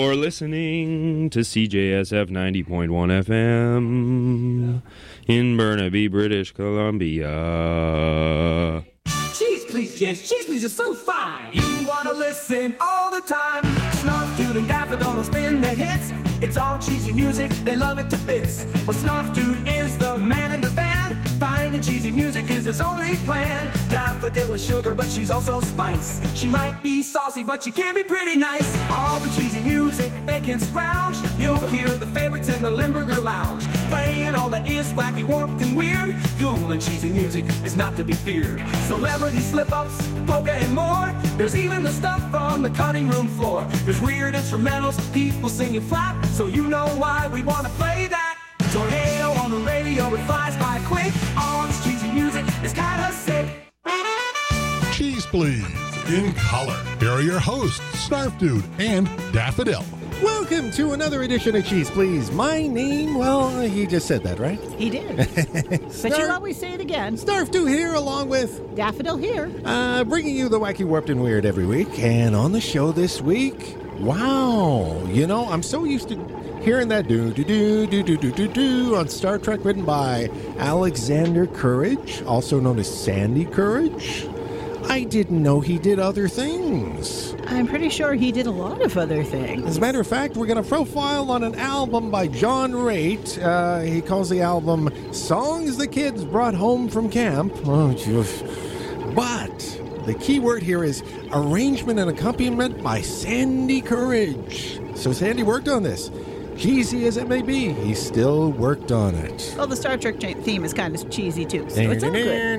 You're listening to CJSF 90.1 FM in Burnaby, British Columbia. Cheese please, yes, cheese please is so fine. You wanna listen all the time. Snarf Dude and Daffodil will spin their hits. It's all cheesy music, they love it to bits. Well, Snarf Dude is the man in the band. Finding cheesy music is his only plan. Daffodil is sugar, but she's also spice. She might be saucy, but she can be pretty nice. All the cheesy music they can scrounge. You'll hear the favorites in the Limburger Lounge. Playing all that is wacky, warped, and weird. Cool and cheesy music is not to be feared. Celebrity slip-ups, polka, and more. There's even the stuff on the cutting room floor. There's weird instrumentals, people singing flap. So you know why we want to play that. Tornado on the radio, it flies by quick. All this cheesy music is kinda sick. Cheese Please, in color. Here are your hosts, Snarf Dude and Daffodil. Welcome to another edition of Cheese Please. My name, well, he just said that, right? He did. But you always say it again. Snarf Dude here, along with Daffodil here. Bringing you the wacky, warped, and weird every week. And on the show this week, wow, you know, I'm so used to hearing that do-do-do-do-do-do-do on Star Trek, written by Alexander Courage, also known as Sandy Courage. I didn't know he did other things. I'm pretty sure he did a lot of other things. As a matter of fact, we're going to profile on an album by John Raitt. He calls the album Songs the Kids Brought Home from Camp. Oh, geez. But the key word here is arrangement and accompaniment by Sandy Courage. So Sandy worked on this. Cheesy as it may be, he still worked on it. Well, the Star Trek theme is kind of cheesy, too, so it's all good.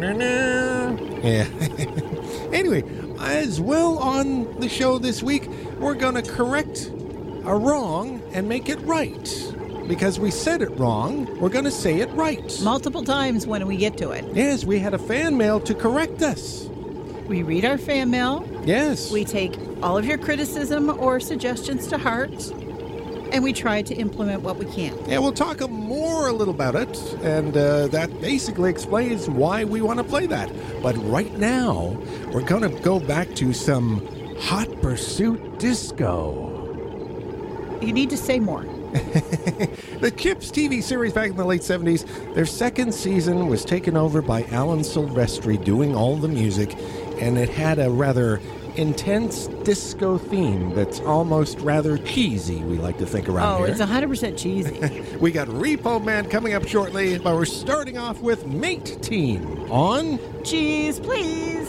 Yeah. Anyway, as well on the show this week, we're going to correct a wrong and make it right. Because we said it wrong, we're going to say it right. Multiple times when we get to it. Yes, we had a fan mail to correct us. We read our fan mail. Yes. We take all of your criticism or suggestions to heart. And we try to implement what we can. Yeah, we'll talk more a little about it, and that basically explains why we want to play that. But right now, we're going to go back to some Hot Pursuit disco. You need to say more. The Chips TV series back in the late 70s, their second season was taken over by Alan Silvestri doing all the music, and it had a rather intense disco theme that's almost rather cheesy, we like to think around here. Oh, it's 100% cheesy. We got Repo Man coming up shortly, but we're starting off with Mate Team on Cheese Please.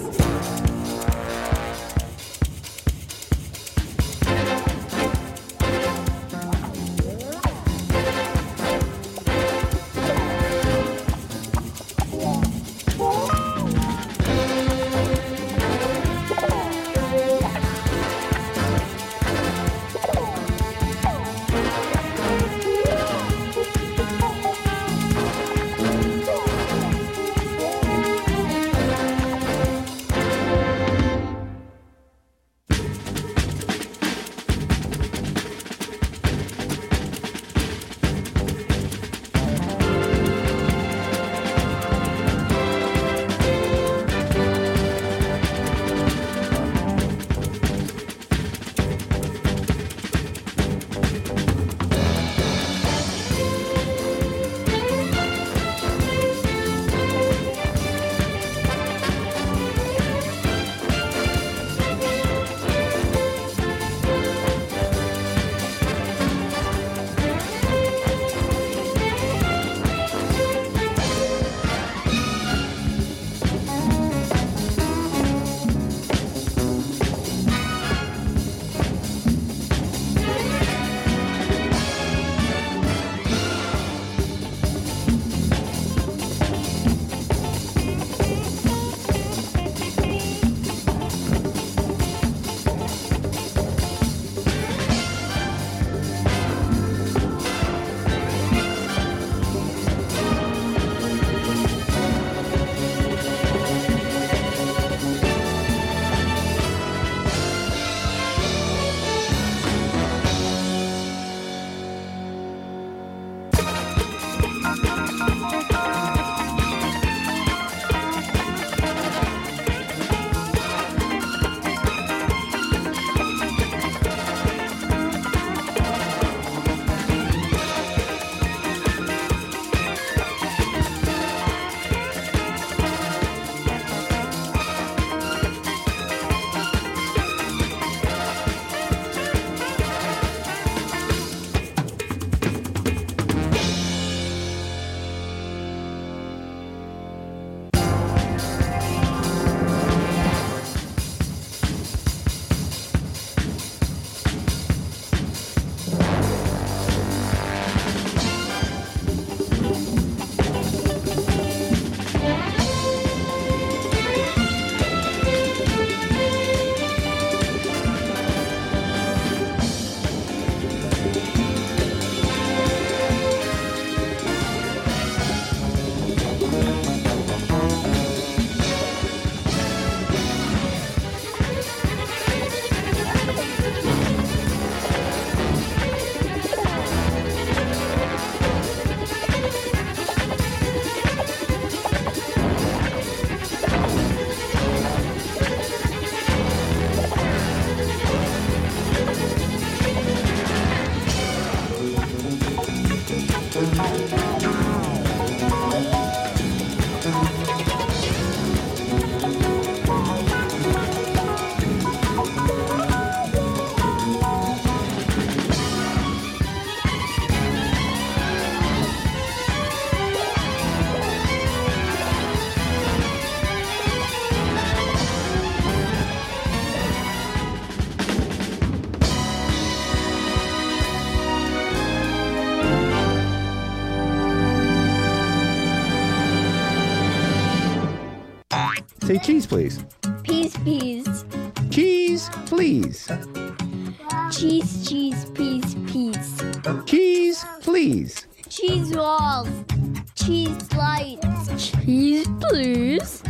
Say cheese, please. Peas, peas. Cheese, please. Cheese, cheese, peas, peas. Cheese, please. Cheese balls. Cheese lights. Cheese, please.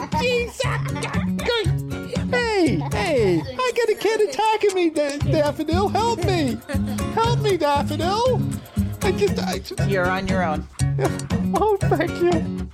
Hey, I got a kid attacking me, Daffodil. Help me. Help me, Daffodil. I just... You're on your own. Oh, thank you.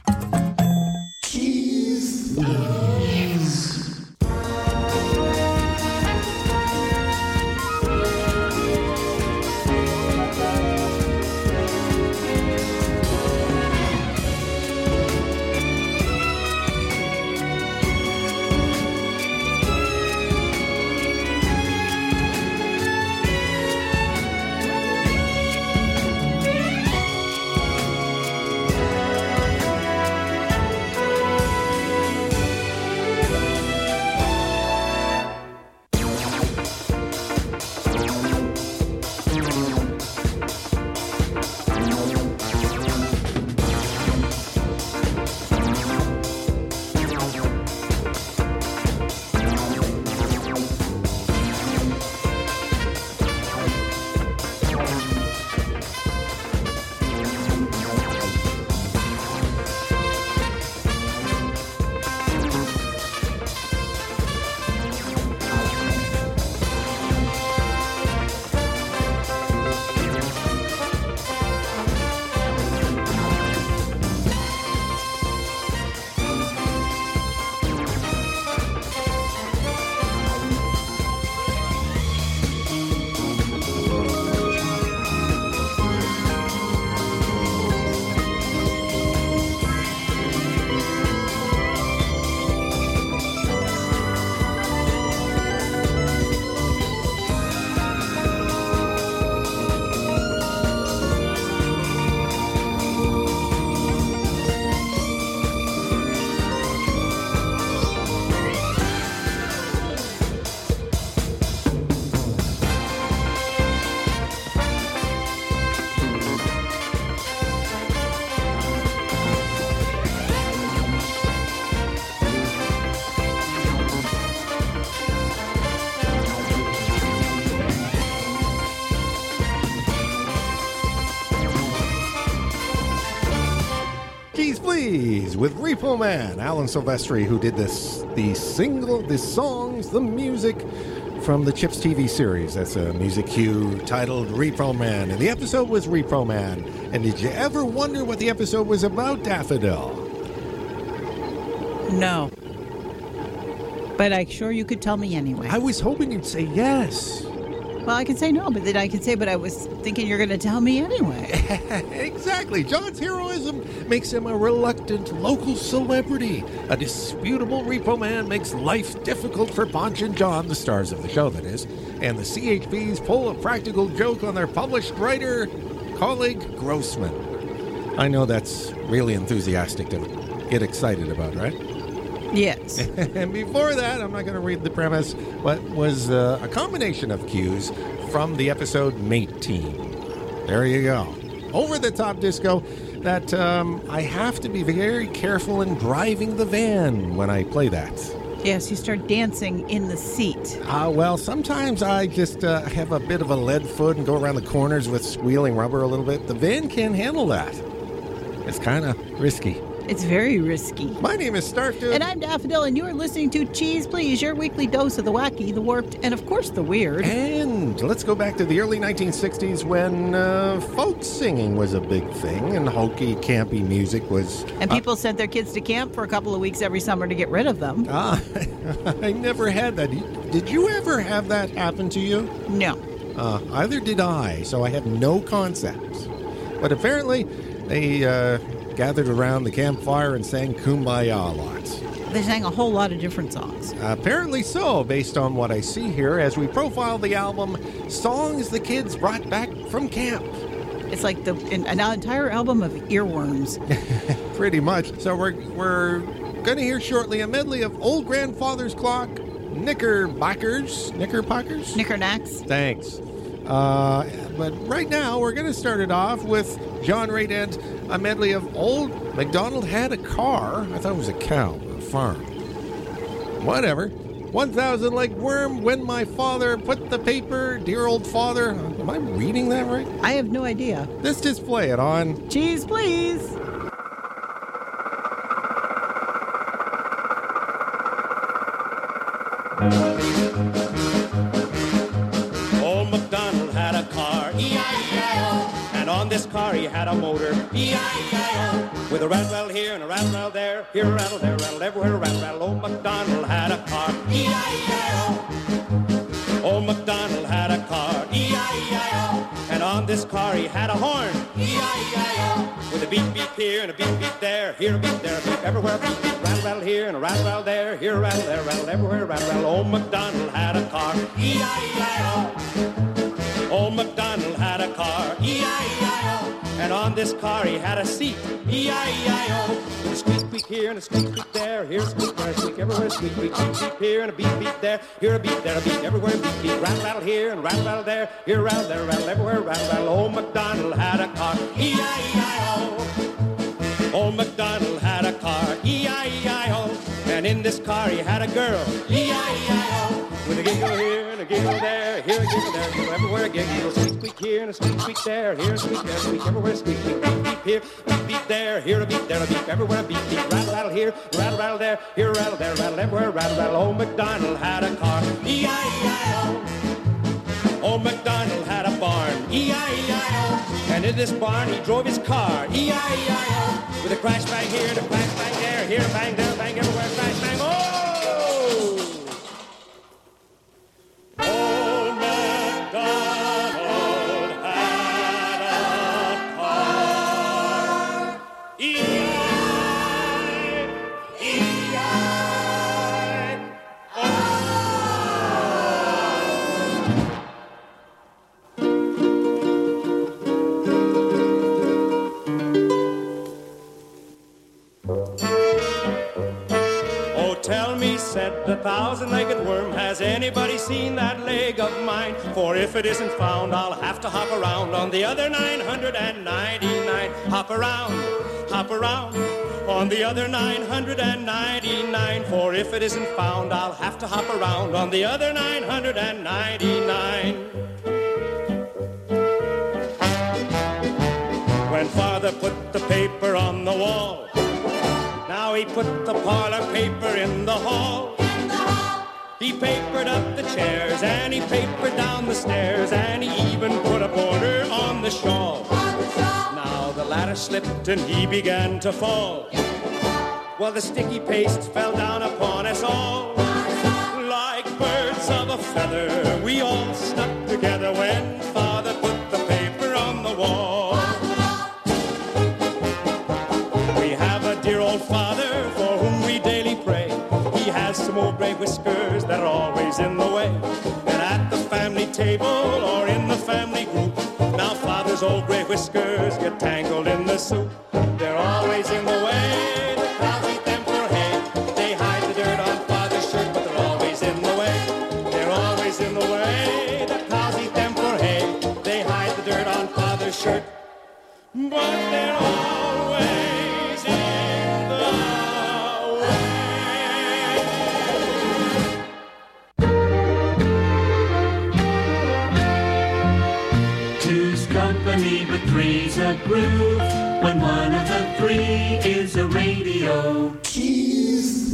Please, with Repo Man, Alan Silvestri, who did the songs, the music from the Chips TV series. That's a music cue titled Repo Man, and the episode was Repo Man. And did you ever wonder what the episode was about, Daffodil? No. But I'm sure you could tell me anyway. I was hoping you'd say yes. Well, I can say no, but then I can say, but I was thinking you're going to tell me anyway. Exactly. John's heroism makes him a reluctant local celebrity. A disputable Repo Man makes life difficult for Ponch and John, the stars of the show, that is. And the CHPs pull a practical joke on their published writer, colleague Grossman. I know that's really enthusiastic to get excited about, right? Yes. And before that, I'm not going to read the premise, but was a combination of cues from the episode Mate Team. There you go. Over-the-top disco that I have to be very careful in driving the van when I play that. Yes, you start dancing in the seat. Well, sometimes I just have a bit of a lead foot and go around the corners with squealing rubber a little bit. The van can't handle that. It's kind of risky. It's very risky. My name is Starfdude. And I'm Daffodil, and you are listening to Cheese Please, your weekly dose of the wacky, the warped, and of course the weird. And let's go back to the early 1960s when folk singing was a big thing and hokey, campy music was... And people sent their kids to camp for a couple of weeks every summer to get rid of them. I never had that. Did you ever have that happen to you? No. Either did I, so I have no concept. But apparently they... gathered around the campfire and sang Kumbaya a lot. They sang a whole lot of different songs. Apparently so, based on what I see here as we profile the album Songs the Kids Brought Back from Camp. It's like an entire album of earworms. Pretty much. So we're going to hear shortly a medley of Old Grandfather's Clock, Knickerbockers? Knickernacks. Thanks. But right now, we're going to start it off with John Raitt and a medley of Old MacDonald Had a Car. I thought it was a cow, a farm. Whatever. 1,000 Leg Worm, When My Father Put the Paper, Dear Old Father. Am I reading that right? I have no idea. Let's just play it on Cheese, please. Old MacDonald had a car, E-I-E-I-O, and on this car he had a motor, E-I-E-I-O, with a rattle here and a rattle there, here a rattle, there a rattle, everywhere a rattle. Old MacDonald had a car, E-I-E-I-O. Old MacDonald had a car, E-I-E-I-O, and on this car he had a horn, E-I-E-I-O, with a beep beep here and a beep beep there, here a beep, there a beep, everywhere a beep beep, rattle rattle here and a rattle rattle there, here a rattle, there a rattle, everywhere a rattle rattle. Old MacDonald had a car, E-I-E-I-O. Old MacDonald had a car, E-I-E-I-O, and on this car he had a seat, E-I-E-I-O, with a squeak squeak here and a squeak squeak there, here a squeak, there a squeak, everywhere a squeak, beep beep beep here and a beep beep there, here a beep, there a beep, everywhere a beep beep, rattle rattle here and a rattle rattle there, here a rattle, there a rattle, everywhere a rattle rattle. Old MacDonald had a car, E-I-E-I-O. Old MacDonald had a car, E-I-E-I-O, and in this car he had a girl, E-I-E-I-O, with a giggle here and a giggle there, here a giggle there, giggle everywhere a giggle, squeak squeak here and a squeak squeak there, here a squeak, there a squeak, everywhere a squeak, beep beep beep here, beep beep there, here a beep, there a beep, everywhere a beep beep, rattle rattle here, rattle rattle there, here a rattle, there a rattle, everywhere a rattle rattle. Old MacDonald had a car, E-I-E-I-O. Old MacDonald had a barn, E-I-E-I-O, and in this barn he drove his car, E-I-E-I-O, with a crash bang here and a crash bang there, here a bang, there a bang, everywhere crash bang, oh! Old MacDonald had a car, E-I-E-I-O. Tell me, said the thousand-legged worm, has anybody seen that leg of mine? For if it isn't found, I'll have to hop around on the other 999. Hop around on the other 999. For if it isn't found, I'll have to hop around on the other 999. When father put the paper on the wall, now he put the parlor paper in the hall. He papered up the chairs and he papered down the stairs, and he even put a border on the shawl. Now the ladder slipped and he began to fall. Well, the sticky paste fell down upon us all. Like birds of a feather, we all stuck together when father put the paper on the wall. Dear old father, for whom we daily pray, he has some old gray whiskers that are always in the way. And at the family table or in the family group, now father's old gray whiskers get tangled in the soup. They're always in the way, the cows eat them for hay. They hide the dirt on father's shirt, but they're always in the way. They're always in the way, the cows eat them for hay. They hide the dirt on father's shirt, but they're always in but three's a groove when one of the three is a radio. Cheese.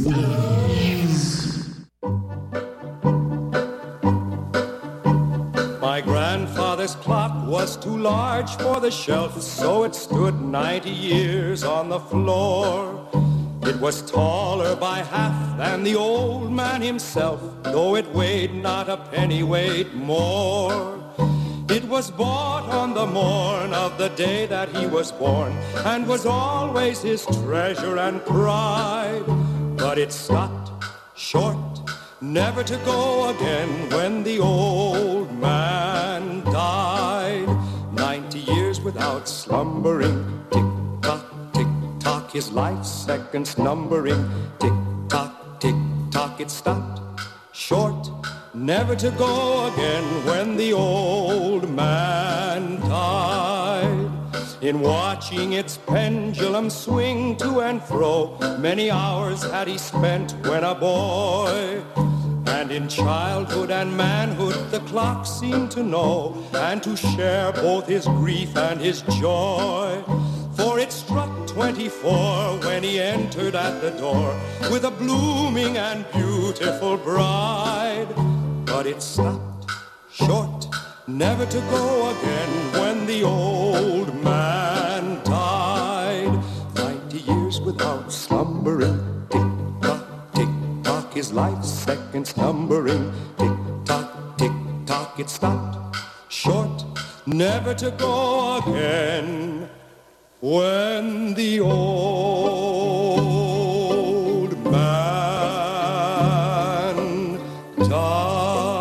My grandfather's clock was too large for the shelf, so it stood 90 years on the floor. It was taller by half than the old man himself, though it weighed not a pennyweight more. It was bought on the morn of the day that he was born, and was always his treasure and pride. But it stopped short, never to go again, when the old man died. 90 years without slumbering, tick-tock, tick-tock, his life's seconds numbering. Tick-tock, tick-tock, it stopped short, never to go again, when the old man died. in watching its pendulum swing to and fro. Many hours had he spent when a boy, and in childhood and manhood the clock seemed to know, and to share both his grief and his joy. For it struck 24 when he entered at the door with a blooming and beautiful bride. But it stopped short, never to go again, when the old man died. 90 years without slumbering, tick-tock, his life's seconds numbering. Tick-tock, it stopped short, never to go again, when the old man died.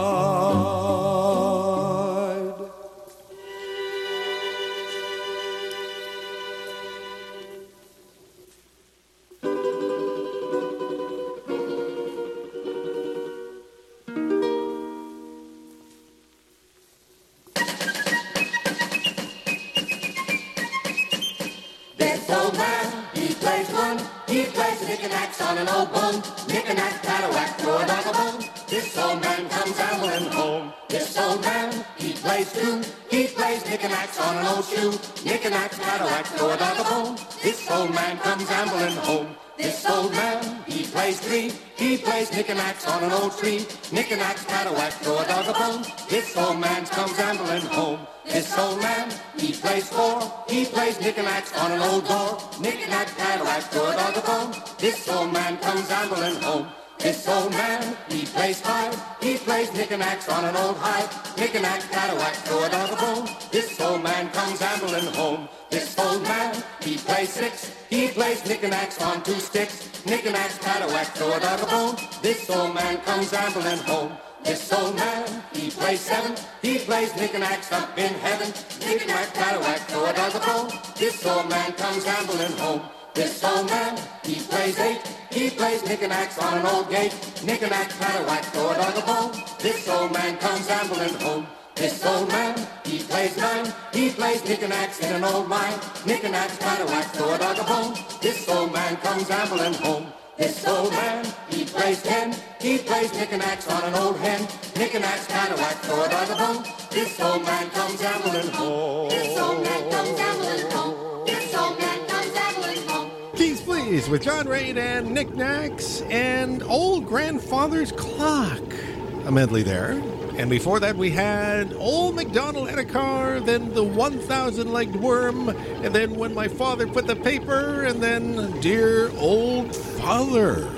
Knick-knacks on an old bone, knick-knack, paddle-whack, throw a dog a bone. This old man comes ambling home. This old man, he plays too. He plays knick-knacks on an old shoe. Knick-knack, paddle-whack, throw a dog a bone. This old man comes ambling home. This old man, he plays three. He plays knick-knacks on an old tree. Knick-knacks, paddle-whack, throw a dog a bone. This old man comes ambling home. This old man, he plays four. He plays knick-knacks on an old door. Knick-knack, paddle-whack, throw a dog a bone. This old man comes ambling home. This old man, he plays five. He plays knick-knacks on an old hive. Knick-knack, paddle-whack, throw a dog a bone. This old man comes ambling home. This old man, he plays six. He plays knick-knacks on two sticks. Knick-knacks, paddle-whack, throw a dog a bone. This old man comes ambling home. This old man, he plays seven. He plays knick-knacks up in heaven. Knick-knack, paddle-whack, throw a dog a bone. This old man comes ambling home. This old man, he plays eight. He plays knick-knacks on an old gate. Knick-knack, paddle-whack, throw a dog a bone. This old man comes ambling home. This old man, he plays nine. He plays knick-knacks in an old mine. Knick-knacks, paddle-whack, throw a dog a bone. This old man comes ambling home. This old man, he plays 10. He plays knick-knacks on an old hen. Knick-knacks, paddle-whack, throw a dog a bone. This old man comes ambling home. This old man comes ambling home. This old man comes ambling home. Keys Please with John Raid and Knick-knacks and Old Grandfather's Clock. A medley there. And before that, we had Old MacDonald Had a Car, then The 1,000-Legged Worm, and then When My Father Put the Paper, and then Dear Old Father.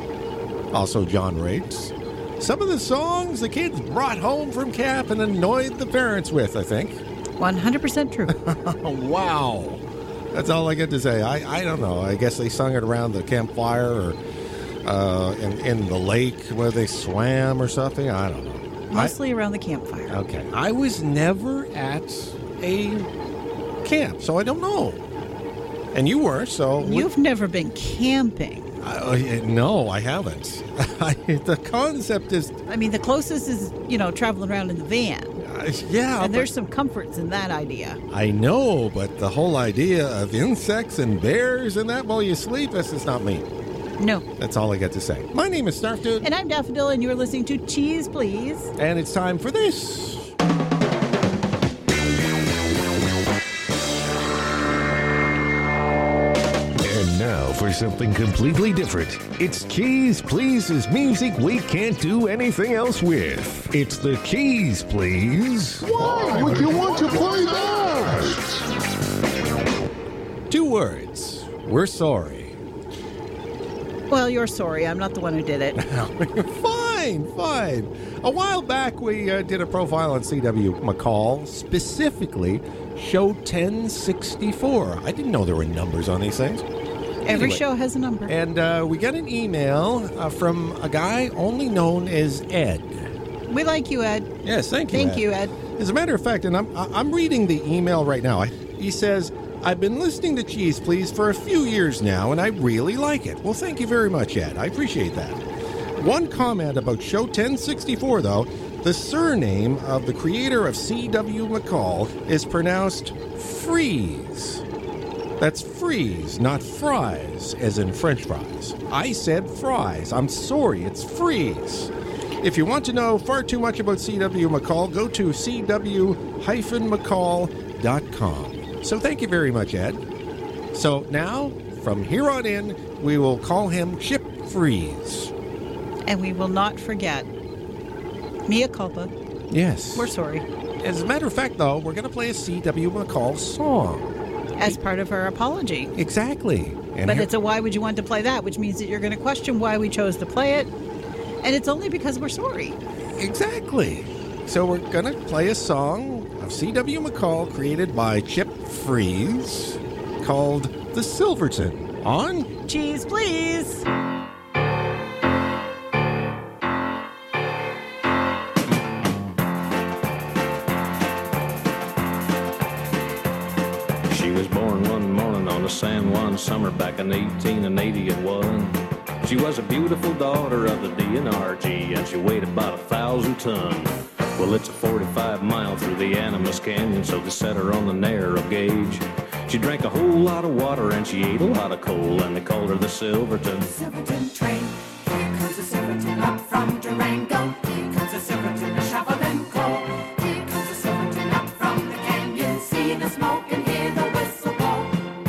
Also John Rates. Some of the songs the kids brought home from camp and annoyed the parents with, I think. 100% true. Wow. That's all I get to say. I don't know. I guess they sung it around the campfire or in the lake where they swam or something. I don't know. Mostly around the campfire. Okay. I was never at a camp, so I don't know. And you were, so... You've never been camping. No, I haven't. The concept is... I mean, the closest is, traveling around in the van. Yeah. And there's some comforts in that idea. I know, but the whole idea of insects and bears and that while you sleep, this is not me. No. That's all I got to say. My name is Snarf Dude. And I'm Daffodil, and you're listening to Cheese Please. And it's time for this. And now for something completely different. It's Cheese Please's music we can't do anything else with. It's the Cheese Please. Why would you want to play that? 2 words. We're sorry. Well, you're sorry. I'm not the one who did it. Fine. A while back, we did a profile on C.W. McCall, specifically Show 1064. I didn't know there were numbers on these things. Every show has a number. And we got an email from a guy only known as Ed. We like you, Ed. Yes, thank you, Thank you, Ed. As a matter of fact, and I'm reading the email right now. He says... I've been listening to Cheese Please for a few years now, and I really like it. Well, thank you very much, Ed. I appreciate that. One comment about Show 1064, though. The surname of the creator of C.W. McCall is pronounced Freeze. That's freeze, not fries, as in French fries. I said fries. I'm sorry, it's freeze. If you want to know far too much about C.W. McCall, go to cw-mccall.com. So thank you very much, Ed. So now, from here on in, we will call him Chip Freeze. And we will not forget. Mea culpa. Yes. We're sorry. As a matter of fact, though, we're going to play a C.W. McCall song. As part of our apology. Exactly. But it's a why would you want to play that, which means that you're going to question why we chose to play it. And it's only because we're sorry. Exactly. So we're going to play a song of C.W. McCall created by Chip Freeze called The Silverton on Cheese, Please. She was born one morning on a San Juan summer back in 1881. She was a beautiful daughter of the DNRG, and she weighed about 1,000 tons. Well, it's a 45 mile through the Animas Canyon, so they set her on the narrow gauge. She drank a whole lot of water and she ate a lot of coal, and they called her the Silverton. Silverton train, here comes the Silverton up from Durango. Here comes the Silverton, a shoveling coal. Here comes the Silverton up from the canyon. See the smoke and hear the whistle blow.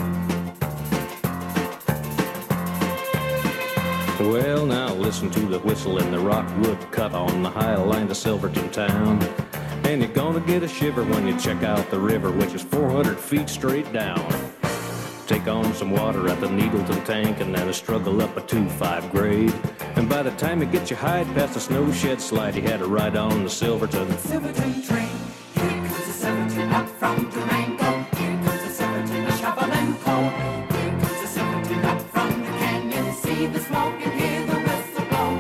Well, now listen to the whistle in the rockwood cut on the high line to Silverton town. And you're gonna get a shiver when you check out the river, which is 400 feet straight down. Take on some water at the Needleton tank and then a struggle up a 2-5 grade. And by the time you get your hide past the snow shed slide, you had to ride on the Silverton. Silverton train, here comes the Silverton up from Durango. Here comes the Silverton, a shoveling coal. Here comes the Silverton up from the canyon. See the smoke and hear the whistle blow.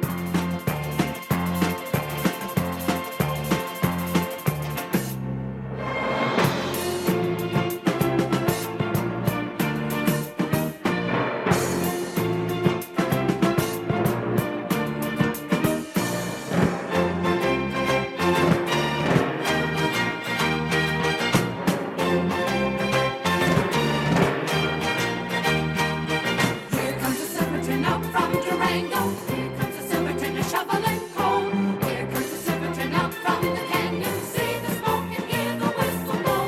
Here comes the Silverton up from Durango. Here comes the Silverton, a shoveling coal. Here comes the Silverton up from the canyon. See the smoke and hear the whistle blow.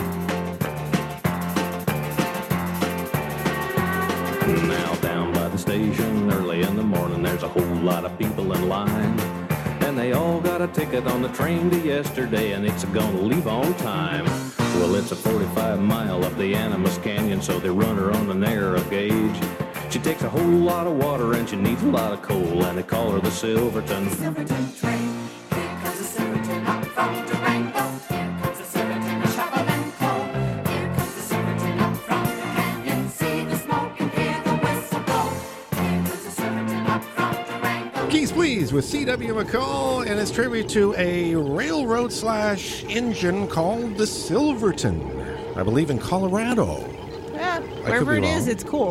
Now down by the station early in the morning, there's a whole lot of people in line. And they all got a ticket on the train to yesterday, and it's gonna leave on time. Well, it's a 45 mile up the Animas Canyon, so they run her on the narrow gauge. She takes a whole lot of water and she needs a lot of coal, and they call her the Silverton. Silverton train, here comes the Silverton up from Durango. Here comes the Silverton, a shoveling coal. Here comes the Silverton up from the canyon. See the smoke and hear the whistle blow. Here comes the Silverton up from Durango. Keys Please with C.W. McCall and its tribute to a railroad/engine called the Silverton, I believe in Colorado. Yeah, could wherever be it is, wrong. it's cool.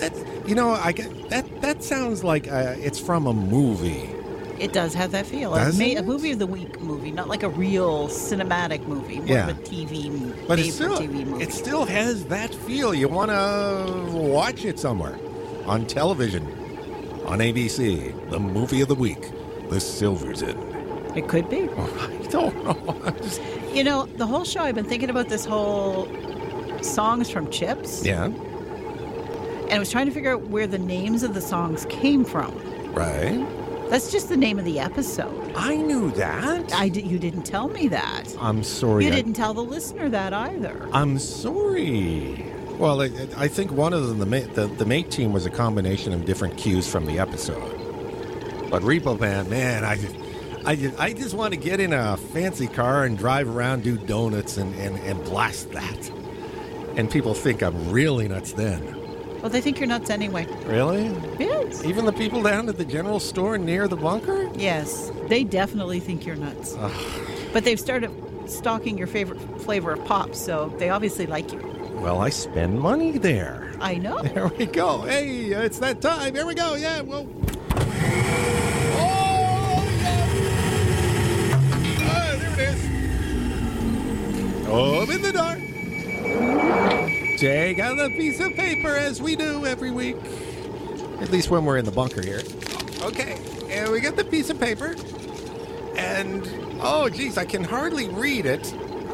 I get that sounds like it's from a movie. It does have that feel. Does A it? movie of the week movie, not like a real cinematic movie, more Yeah. of a TV, But TV movie. it still has that feel. You want to watch it somewhere on television, on ABC. The movie of the week, The Silverton. It could be. I don't know. You know, the whole show I've been thinking about this whole songs from Chips. Yeah, And I was trying to figure out where the names of the songs came from. right. That's just the name of the episode. I knew that. You didn't tell me that. I'm sorry. You didn't tell the listener that either. I'm sorry. Well, I think one of them, the mate team, was a combination of different cues from the episode. But Repo Man, I just want to get in a fancy car and drive around, do donuts, and blast that. And people think I'm really nuts then. Well, they think you're nuts anyway. Really? Yes. Even the people down at the general store near the bunker? Yes. They definitely think you're nuts. But they've started stocking your favorite flavor of Pops, so they obviously like you. Well, I spend money there. I know. There we go. Hey, it's that time. Here we go. Yeah, well. Open the door. Take out a piece of paper as we do every week. At least when we're in the bunker here. Okay, and we got the piece of paper. And, oh, geez, I can hardly read it.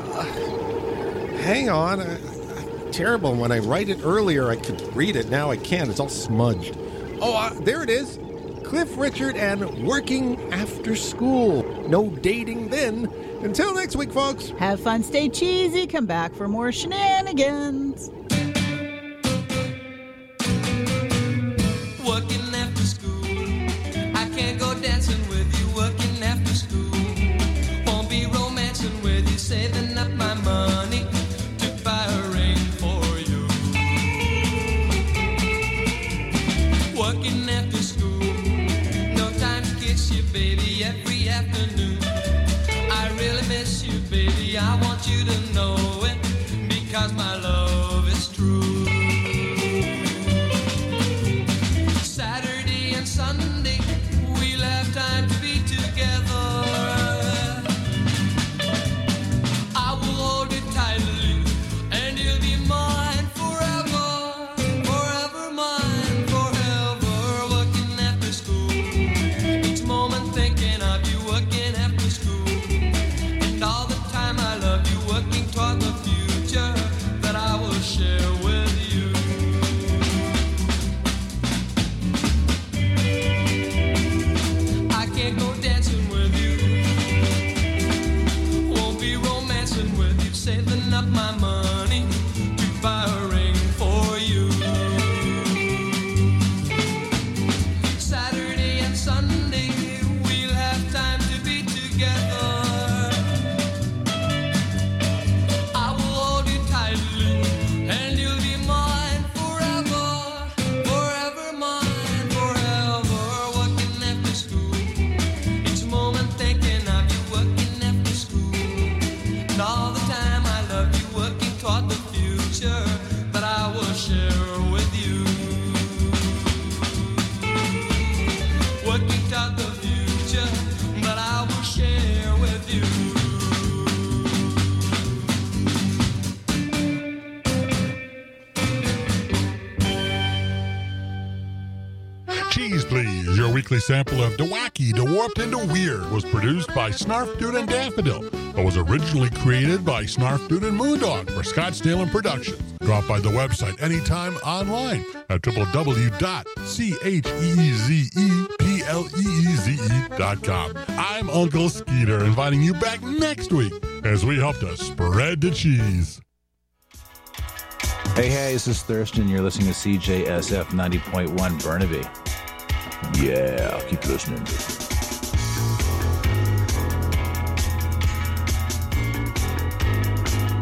Hang on. Terrible. When I write it earlier, I could read it. Now I can't. It's all smudged. Oh, there it is. Cliff Richard and Working After School. No dating then. Until next week, folks. Have fun, stay cheesy. Come back for more shenanigans. Working after school, I can't go dancing with you. Working after school, won't be romancing with you. Saving up my money to buy a ring for you. Working after school, no time to kiss you, baby, every afternoon. I really miss you, baby, I want you to know it, because my love is true. Saturday and Sunday, we'll have time to be together. I will hold you tightly, and you'll be mine forever. Forever mine, forever. Working after school, each moment thinking of you. Working after school, and all the time I love you. Working toward the future that I will share with you. I can't go dancing with you, won't be romancing with you. Saving up my money to buy a ring for you. Saturday and Sunday, we'll have time to be together. I will hold you tightly, and you'll be mine forever. Forever mine, forever. Working after school, each moment thinking of you. Working after school, and all the time I love you. Working toward the future that I will share with you. Working toward the future that I will share with you. Cheese Please, your weekly sample of DeWacky, DeWarped, and DeWeird was produced by Snarf Dude and Daffodil, but was originally created by Snarf Dude and Moondog for Scottsdale and Productions. Drop by the website anytime online at www.CHEEZEPLEEZE.com. I'm Uncle Skeeter, inviting you back next week as we help to spread the cheese. Hey, this is Thurston. You're listening to CJSF 90.1 Burnaby. Yeah, keep listening.